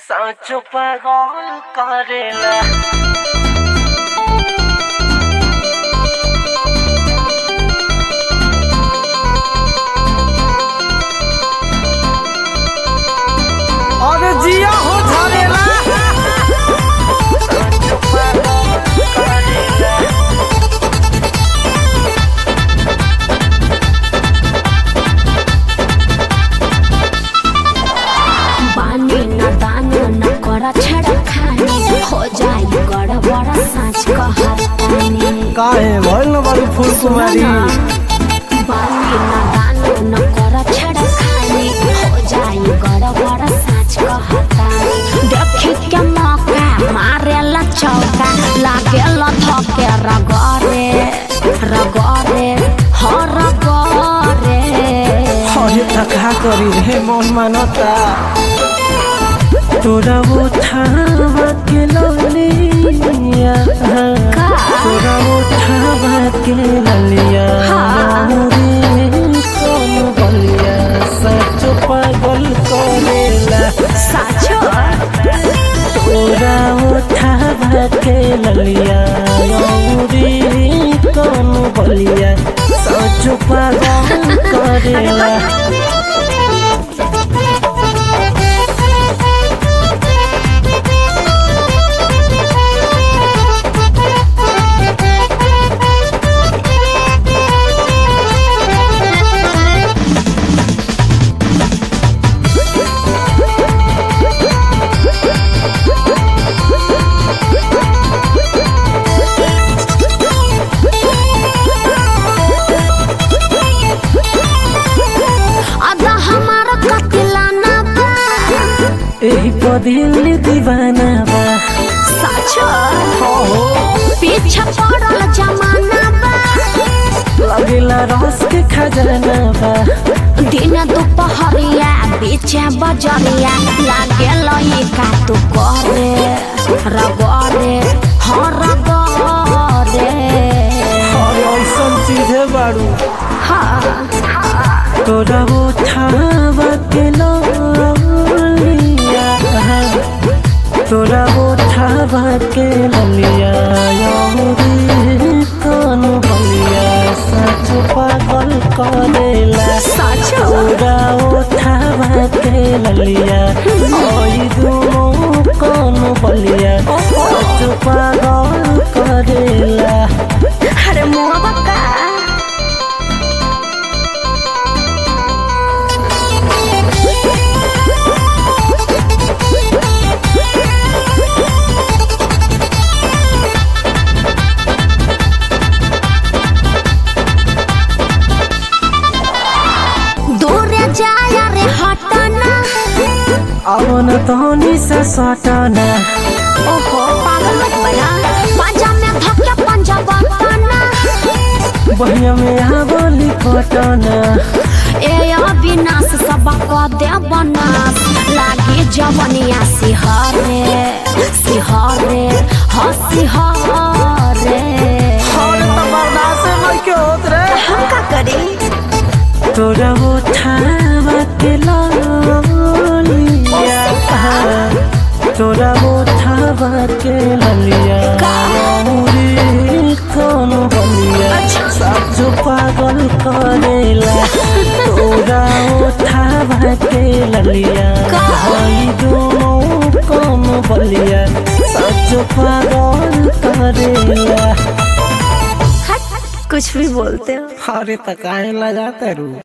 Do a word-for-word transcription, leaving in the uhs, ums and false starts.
सांचो पागल करेला। अरे जिया हो झरेला। सांचो पागल करेला। बानी न दानो न करा छड़ा खानी हो जाई गड़बड़ साँच कहतानी। काहे भइल न बारू फूल कुमारी। बानी न दानो न करा छड़ा खानी हो जाई गड़बड़ साँच कहतानी। देखी के मौका मारेला चौका लागेला धके रगरे रगरे हो रगरे। अरे तका करी रे मन मानता। तोरा उठावा के ललिया तोरा उठावा के ललिया रे कौन बलिया सच पागल करेला। साचो तोरा उठावा के ललिया रे कौन बलिया सच पागल करेला। एही पदिल दीवाना बा। साचो पीछे पड़ल जमाना बा। लगेला रस के खजाना बा। दिन दोपहरिया बीचे बजरिया लागेला ई का तू करे रगरे हो रगरे। और ऐसन चीज है बारू। हाँ तोरा उठावा के ललिया तोरा उठावा के ललिया रे कौन बलिया सच पागल करेला। साचो तोरा उठावा के ललिया ओई दोनों कौन बलिया सच पागल करेला। अरे मुआ बक्का अवन तोनी से सटना। ओहो पागल मत बना पंजा में धक्के पंजा बतना। बहिया में आवली पटना। ए अविनाश सब क दे बनास लागे जवनिया सिहरे सिहरे ह सिहरे। और त बर्दाश्त नहीं के होत रे। हम का करी तोरा उठावा के ललिया तोरा उठावा के ललिया रे कौन बलिया सच पागल करेला। तोरा उठावा के ललिया भाई दोनों कौन बलिया सच पागल करेला। कुछ भी बोलते हो। अरे तकाए लगाते रू।